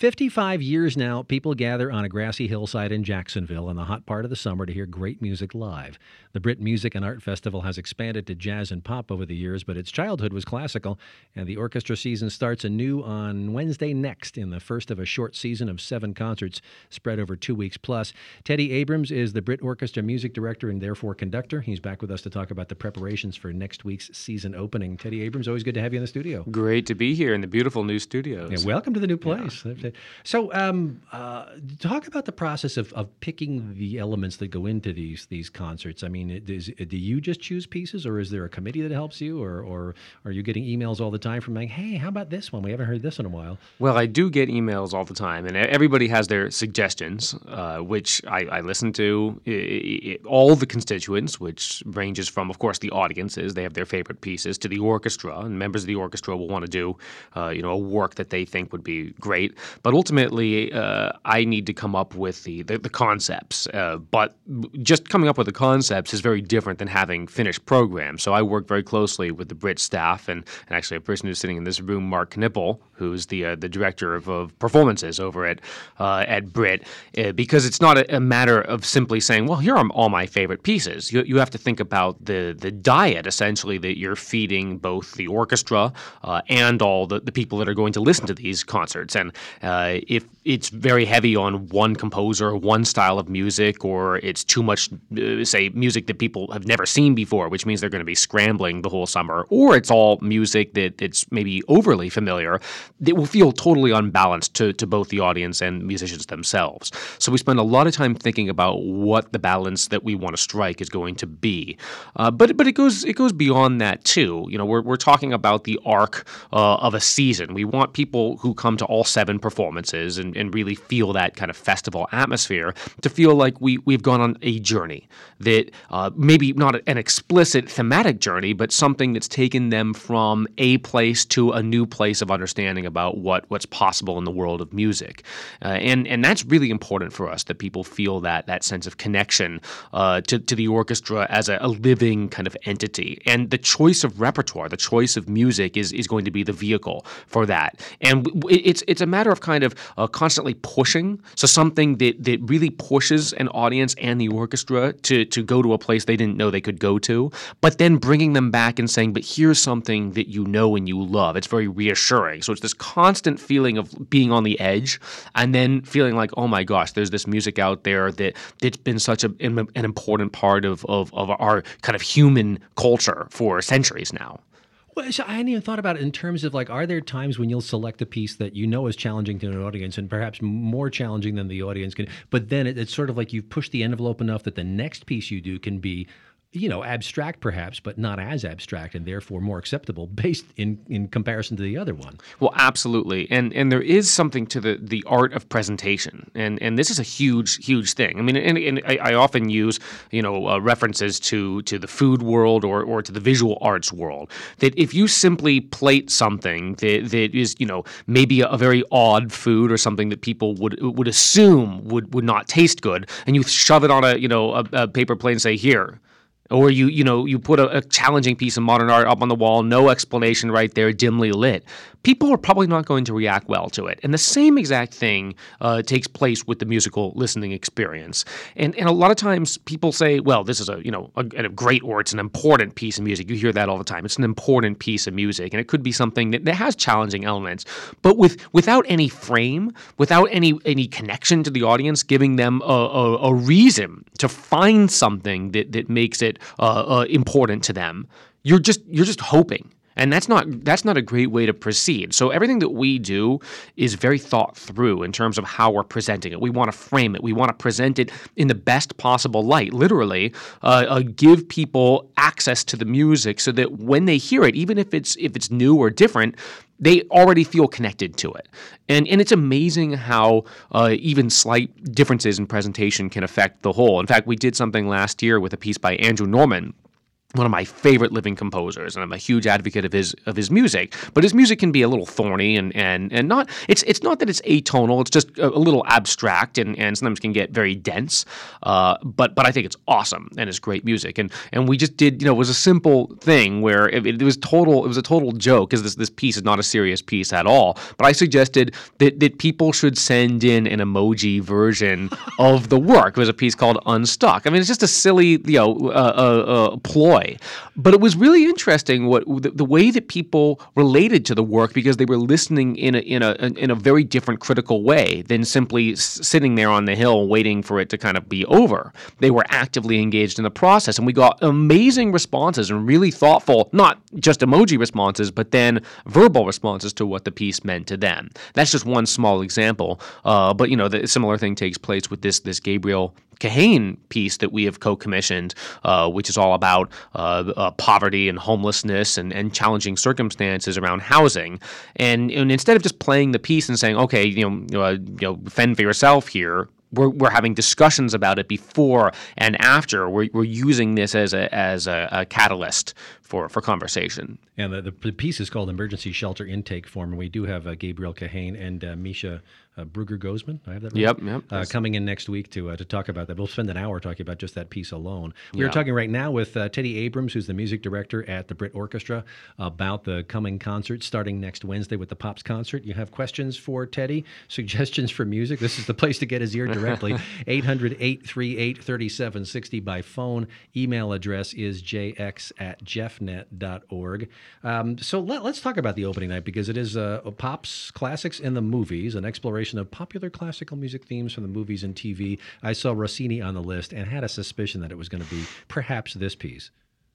55 years now, people gather on a grassy hillside in Jacksonville in the hot part of the summer to hear great music live. The Brit Music and Art Festival has expanded to jazz and pop over the years, but its childhood was classical, and the orchestra season starts anew on Wednesday next in the first of a short season of 7 concerts spread over 2 weeks plus. Teddy Abrams is the Brit Orchestra music director and therefore conductor. He's back with us to talk about the preparations for next week's season opening. Teddy Abrams, always good to have you in the studio. Great to be here in the beautiful new studios. Yeah, welcome to the new place. Yeah. So, talk about the process of picking the elements that go into these concerts. I mean, do you just choose pieces, or is there a committee that helps you, or are you getting emails all the time from like, hey, how about this one? We haven't heard this in a while. Well, I do get emails all the time, and everybody has their suggestions, which I listen to. All the constituents, which ranges from, of course, the audiences. They have their favorite pieces, to the orchestra, and members of the orchestra will want to do, a work that they think would be great. But ultimately, I need to come up with the concepts. But just coming up with the concepts is very different than having finished programs. So I work very closely with the Brit staff, and actually a person who's sitting in this room, Mark Knipple, who's the director of performances over at Brit, because it's not a matter of simply saying, well, here are all my favorite pieces. You have to think about the diet, essentially, that you're feeding both the orchestra and all the people that are going to listen to these concerts. And if it's very heavy on one composer, one style of music, or it's too much, say, music that people have never seen before, which means they're going to be scrambling the whole summer, or it's all music that's maybe overly familiar, it will feel totally unbalanced to both the audience and musicians themselves. So we spend a lot of time thinking about what the balance that we want to strike is going to be. But it goes beyond that too. We're talking about the arc of a season. We want people who come to all 7 performances and really feel that kind of festival atmosphere to feel like we've gone on a journey that maybe not an explicit thematic journey, but something that's taken them from a place to a new place of understanding about what's possible in the world of music. And that's really important for us, that people feel that sense of connection to the orchestra as a living kind of entity. And the choice of repertoire, the choice of music is going to be the vehicle for that. And it's a matter of kind of constantly pushing. So something that really pushes an audience and the orchestra to go to a place they didn't know they could go to, but then bringing them back and saying, but here's something that you know and you love. It's very reassuring. So it's this constant feeling of being on the edge, and then feeling like, oh my gosh, there's this music out there that's been such an important part of our kind of human culture for centuries now. Well, so I hadn't even thought about it in terms of, like, are there times when you'll select a piece that you know is challenging to an audience and perhaps more challenging than the audience can, but then it's sort of like you've pushed the envelope enough that the next piece you do can be, abstract perhaps, but not as abstract, and therefore more acceptable based in comparison to the other one. Well, absolutely. And there is something to the art of presentation. And this is a huge thing. I mean, and I often use, references to the food world or to the visual arts world, that if you simply plate something that is, maybe a very odd food or something that people would assume would not taste good, and you shove it on a paper plate and say, here. Or you put a challenging piece of modern art up on the wall, no explanation right there, dimly lit. People are probably not going to react well to it. And the same exact thing takes place with the musical listening experience. And a lot of times people say, well, this is a great, or it's an important piece of music. You hear that all the time. It's an important piece of music. And it could be something that has challenging elements. But without any frame, without any connection to the audience, giving them a reason to find something that makes it important to them, you're just hoping. And that's not a great way to proceed. So everything that we do is very thought through in terms of how we're presenting it. We want to frame it. We want to present it in the best possible light, literally, give people access to the music so that when they hear it, even if it's new or different, they already feel connected to it. And it's amazing how even slight differences in presentation can affect the whole. In fact, we did something last year with a piece by Andrew Norman one of my favorite living composers, and I'm a huge advocate of his music. But his music can be a little thorny and not. It's not that it's atonal. It's just a little abstract and sometimes can get very dense. But I think it's awesome and it's great music. And we just did, it was a simple thing where it was total. It was a total joke because this piece is not a serious piece at all. But I suggested that people should send in an emoji version of the work. It was a piece called Unstuck. I mean, it's just a silly ploy. But it was really interesting the way that people related to the work because they were listening in a very different critical way than simply sitting there on the hill waiting for it to kind of be over. They were actively engaged in the process, and we got amazing responses and really thoughtful, not just emoji responses, but then verbal responses to what the piece meant to them. That's just one small example. But the similar thing takes place with this Gabriel Kahane piece that we have co-commissioned, which is all about poverty and homelessness and challenging circumstances around housing. And instead of just playing the piece and saying, okay, fend for yourself here, we're having discussions about it before and after. We're using this as a catalyst for conversation. And the piece is called Emergency Shelter Intake Form, and we do have Gabriel Kahane and Misha Brugger-Gozman. I have that right? Yep. Coming in next week to talk about that. We'll spend an hour talking about just that piece alone. We're talking right now with Teddy Abrams, who's the music director at the Brit Orchestra, about the coming concert starting next Wednesday with the Pops concert. You have questions for Teddy, suggestions for music. This is the place to get his ear directly. 800-838-3760 by phone. Email address is jx@jeffnet.org. So let's talk about the opening night because it is Pops Classics in the Movies, an exploration of popular classical music themes from the movies and TV. I saw Rossini on the list and had a suspicion that it was going to be perhaps this piece.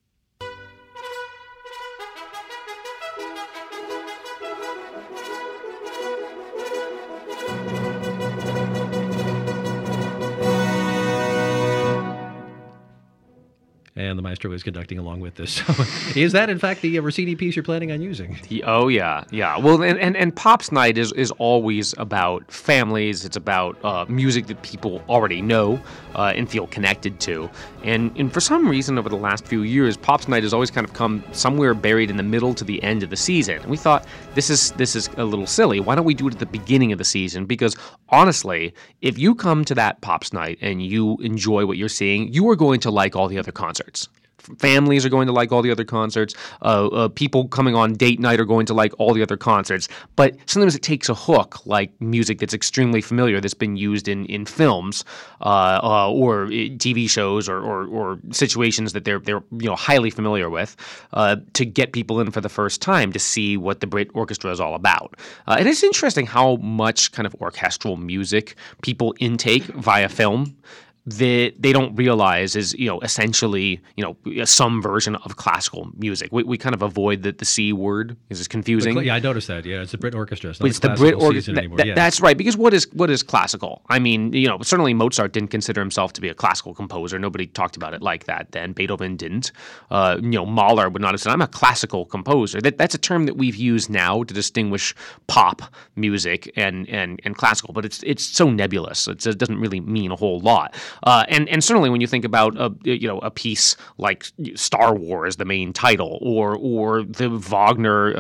And the maestro is conducting along with this. So is that, in fact, the Rossini piece you're planning on using? Oh, yeah. Well, and Pops Night is always about families. It's about music that people already know and feel connected to. And for some reason, over the last few years, Pops Night has always kind of come somewhere buried in the middle to the end of the season. And we thought, this is a little silly. Why don't we do it at the beginning of the season? Because honestly, if you come to that Pops Night and you enjoy what you're seeing, you are going to like all the other concerts. Families are going to like all the other concerts. People coming on date night are going to like all the other concerts. But sometimes it takes a hook, like music that's extremely familiar, that's been used in films or TV shows or situations that they're highly familiar with, to get people in for the first time to see what the Brit Orchestra is all about. And it's interesting how much kind of orchestral music people intake via film that they don't realize is, essentially, some version of classical music. We kind of avoid the C word because it's confusing. Yeah, I noticed that. Yeah, it's the Brit Orchestra. It's the Brit Orchestra. That's right. Because what is classical? I mean, certainly Mozart didn't consider himself to be a classical composer. Nobody talked about it like that then. Beethoven didn't. Mahler would not have said, I'm a classical composer. That's a term that we've used now to distinguish pop music and classical, but it's so nebulous. It doesn't really mean a whole lot. And certainly when you think about a piece like Star Wars, the main title, or the Wagner,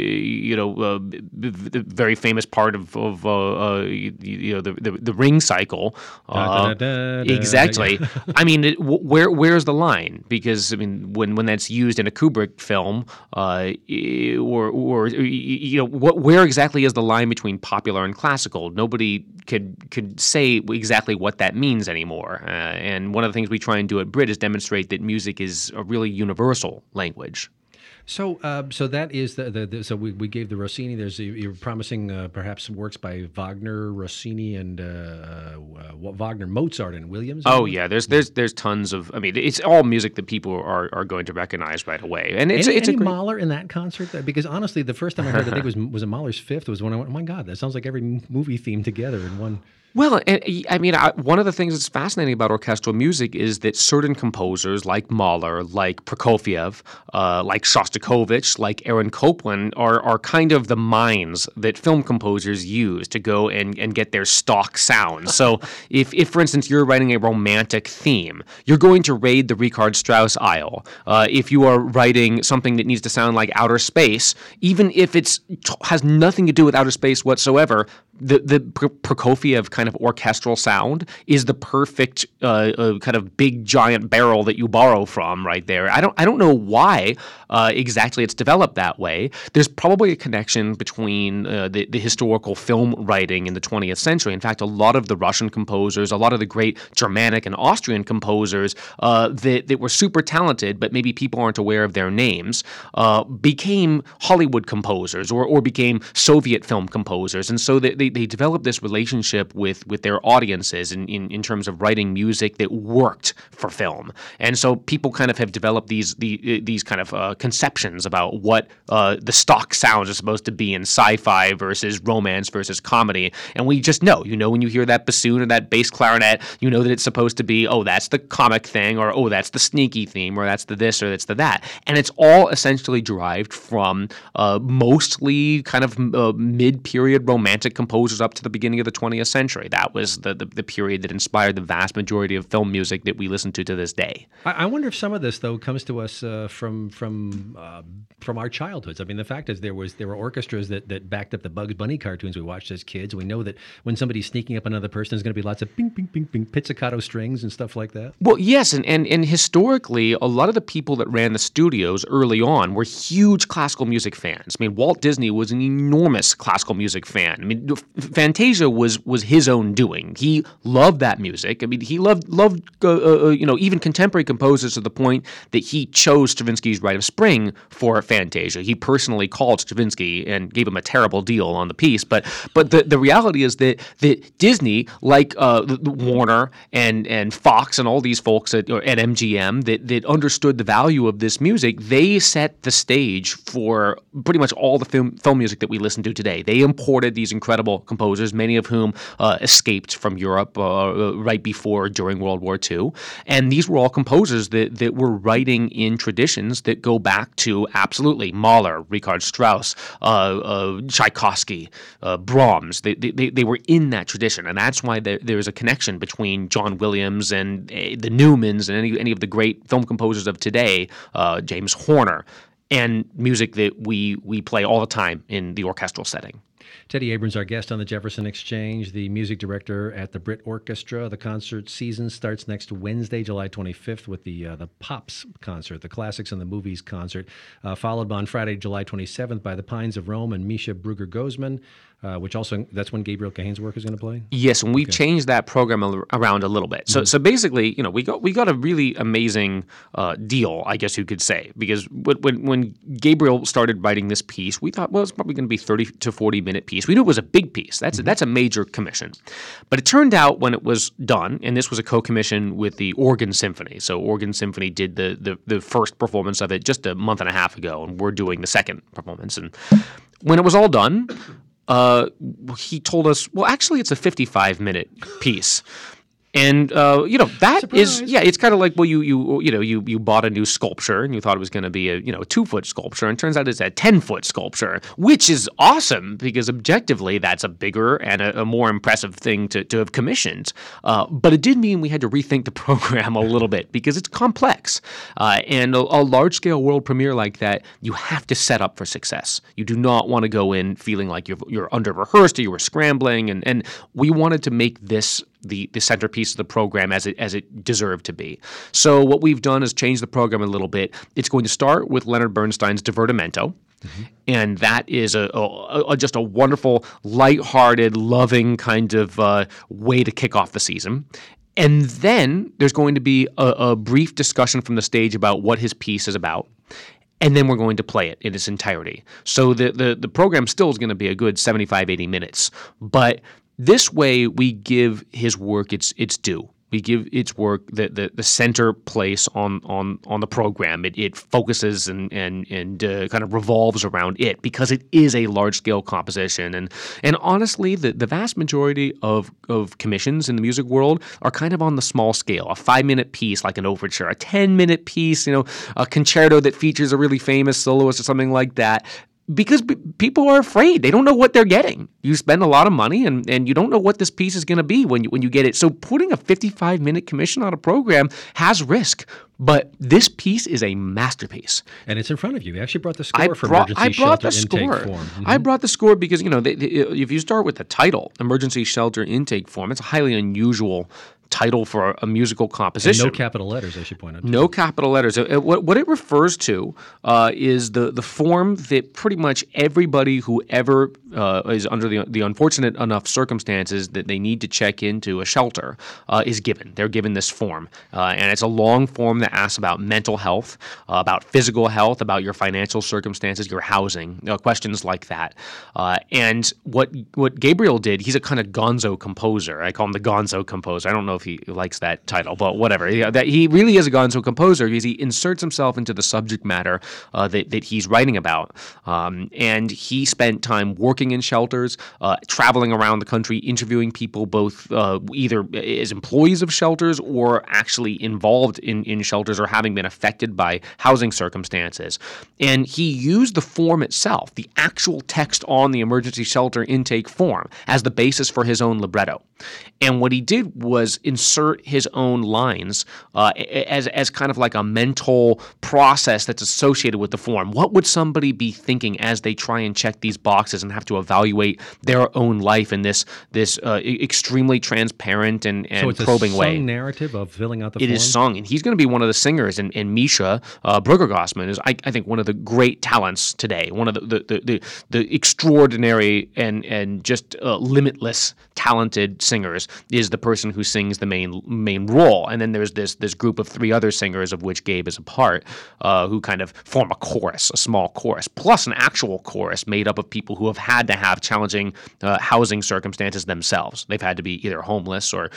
the very famous part of the Ring cycle, exactly. I mean, where's the line? Because I mean, when that's used in a Kubrick film, where exactly is the line between popular and classical? Nobody could say exactly what that means anymore. And one of the things we try and do at Brit is demonstrate that music is a really universal language. So that is so we gave the Rossini. You're promising perhaps some works by Wagner, Rossini, and Wagner, Mozart, and Williams. Oh yeah, there's tons of. I mean, it's all music that people are going to recognize right away. And it's any a great... Mahler in that concert? Because honestly, the first time I heard it, I think was a Mahler's Fifth. Was when I went, oh my God, that sounds like every movie theme together in one. Well, I mean, one of the things that's fascinating about orchestral music is that certain composers, like Mahler, like Prokofiev, like Shostakovich, Shostakovich, like Aaron Copland, are kind of the minds that film composers use to go and get their stock sound. So if, for instance, you're writing a romantic theme, you're going to raid the Richard Strauss aisle. If you are writing something that needs to sound like outer space, even if it has nothing to do with outer space whatsoever, the Prokofiev kind of orchestral sound is the perfect kind of big giant barrel that you borrow from right there. I don't know why exactly it's developed that way. There's probably a connection between the historical film writing in the 20th century. In fact, a lot of the Russian composers, a lot of the great Germanic and Austrian composers that were super talented, but maybe people aren't aware of their names, became Hollywood composers or became Soviet film composers. And so they developed this relationship with their audiences in terms of writing music that worked for film. And so people kind of have developed these kind of conceptions about what the stock sounds are supposed to be in sci-fi versus romance versus comedy. And we just know, when you hear that bassoon or that bass clarinet, you know that it's supposed to be, oh, that's the comic thing, or oh, that's the sneaky theme, or that's the this, or that's the that. And it's all essentially derived from mostly kind of mid-period romantic composers up to the beginning of the 20th century. That was the period that inspired the vast majority of film music that we listen to this day. I wonder if some of this, though, comes to us from our childhoods. I mean, the fact is there were orchestras that backed up the Bugs Bunny cartoons we watched as kids. We know that when somebody's sneaking up another person, there's going to be lots of ping, ping, ping, ping, pizzicato strings and stuff like that. Well, yes, and historically, a lot of the people that ran the studios early on were huge classical music fans. I mean, Walt Disney was an enormous classical music fan. I mean, Fantasia was his own doing. He loved that music. I mean, he loved even contemporary composers to the point that he chose Stravinsky's Rite of Spring for Fantasia. He personally called Stravinsky and gave him a terrible deal on the piece. But the reality is that Disney, like Warner and Fox and all these folks at MGM that understood the value of this music, they set the stage for pretty much all the film music that we listen to today. They imported these incredible composers, many of whom escaped from Europe right before or during World War II. And these were all composers that were writing in traditions that go back to absolutely Mahler, Richard Strauss, Tchaikovsky, Brahms. They were in that tradition. And that's why there's a connection between John Williams and the Newmans and any of the great film composers of today, James Horner, and music that we play all the time in the orchestral setting. Teddy Abrams, our guest on the Jefferson Exchange, the music director at the Brit Orchestra. The concert season starts next Wednesday, July 25th, with the Pops concert, the Classics and the Movies concert, followed on Friday, July 27th by the Pines of Rome and Misha Bruger-Gozman, which also, that's when Gabriel Cahen's work is going to play? Yes, and we've changed that program around a little bit. So basically, we got a really amazing deal, I guess you could say, because when Gabriel started writing this piece, we thought, well, it's probably going to be 30 to 40-minute piece. We knew it was a big piece. That's a major commission. But it turned out when it was done, and this was a co-commission with the Organ Symphony. So Organ Symphony did the first performance of it just a month and a half ago, and we're doing the second performance. And when it was all done, he told us, well, actually, it's a 55-minute piece. And that Surprise. is, it's kind of like, well, you bought a new sculpture and you thought it was going to be a 2-foot sculpture, and it turns out it's a 10-foot sculpture, which is awesome because objectively that's a bigger and a more impressive thing to have commissioned. But it did mean we had to rethink the program a little bit because it's complex, and a large-scale world premiere like that, you have to set up for success. You do not want to go in feeling like you're under-rehearsed or you were scrambling, and we wanted to make this the centerpiece of the program as it deserved to be. So what we've done is change the program a little bit. It's going to start with Leonard Bernstein's Divertimento, and that is just a wonderful, lighthearted, loving kind of way to kick off the season. And then there's going to be a brief discussion from the stage about what his piece is about. And then we're going to play it in its entirety. So the program still is going to be a good 75, 80 minutes. But this way, we give his work its due. We give its work the center place on the program. It focuses and kind of revolves around it because it is a large scale composition. And honestly, the vast majority of commissions in the music world are kind of on the small scale. A 5-minute piece like an overture, a 10-minute piece, a concerto that features a really famous soloist or something like that. Because people are afraid. They don't know what they're getting. You spend a lot of money, and you don't know what this piece is going to be when you get it. So putting a 55-minute commission on a program has risk. But this piece is a masterpiece. And it's in front of you. They actually brought the score for Emergency Shelter Intake Form. Mm-hmm. I brought the score because, if you start with the title, Emergency Shelter Intake Form, it's a highly unusual title for a musical composition. And no capital letters, I should point out. No capital letters. What it refers to is the form that pretty much everybody who ever is under the unfortunate enough circumstances that they need to check into a shelter is given. They're given this form. And it's a long form that asks about mental health, about physical health, about your financial circumstances, your housing, questions like that. And what Gabriel did, he's a kind of gonzo composer. I call him the gonzo composer. I don't know if he likes that title, but whatever. He really is a gonzo composer because he inserts himself into the subject matter that he's writing about. And he spent time working in shelters, traveling around the country, interviewing people both either as employees of shelters or actually involved in shelters or having been affected by housing circumstances. And he used the form itself, the actual text on the emergency shelter intake form, as the basis for his own libretto. And what he did was insert his own lines as kind of like a mental process that's associated with the form. What would somebody be thinking as they try and check these boxes and have to evaluate their own life in this extremely transparent and probing way? So it's a sung narrative of filling out the form? It is sung, and he's going to be one of the singers. And Misha Brugger-Gossman is, I think, one of the great talents today, one of the extraordinary and just limitless talented singers, is the person who sings the main role. And then there's this group of 3 other singers, of which Gabe is a part, who kind of form a chorus, a small chorus, plus an actual chorus made up of people who have had to have challenging housing circumstances themselves. They've had to be either homeless or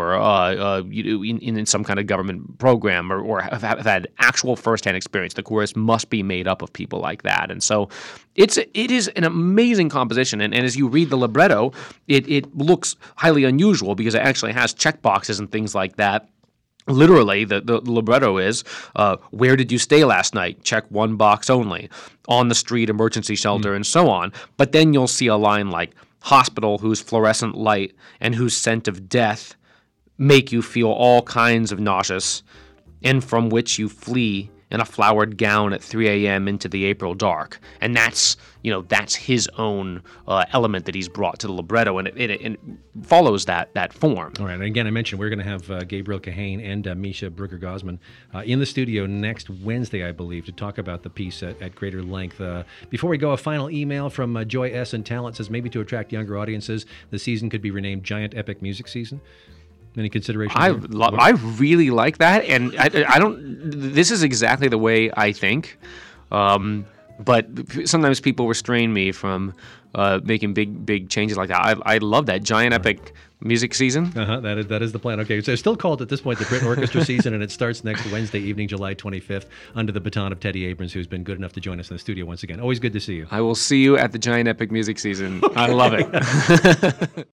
in some kind of government program or have had actual firsthand experience. The chorus must be made up of people like that. And so it is an amazing composition. And as you read the libretto, it looks highly unusual because it actually has check boxes and things like that. Literally, the libretto is, where did you stay last night? Check 1 box only. On the street, emergency shelter, and so on. But then you'll see a line like, hospital whose fluorescent light and whose scent of death make you feel all kinds of nauseous, and from which you flee in a flowered gown at 3 a.m. into the April dark. And that's his own element that he's brought to the libretto, and it follows that form. All right, and again, I mentioned we're going to have Gabriel Kahane and Misha Brugger-Gossman in the studio next Wednesday, I believe, to talk about the piece at greater length. Before we go, a final email from Joy S. and Talent says, maybe to attract younger audiences, the season could be renamed Giant Epic Music Season. Any consideration? I really like that, and I don't. This is exactly the way I think, but sometimes people restrain me from making big changes like that. I love that Giant Epic Music Season. That is the plan. Okay, so it's still called at this point the Brit Orchestra Season, and it starts next Wednesday evening, July 25th, under the baton of Teddy Abrams, who's been good enough to join us in the studio once again. Always good to see you. I will see you at the Giant Epic Music Season. I love it.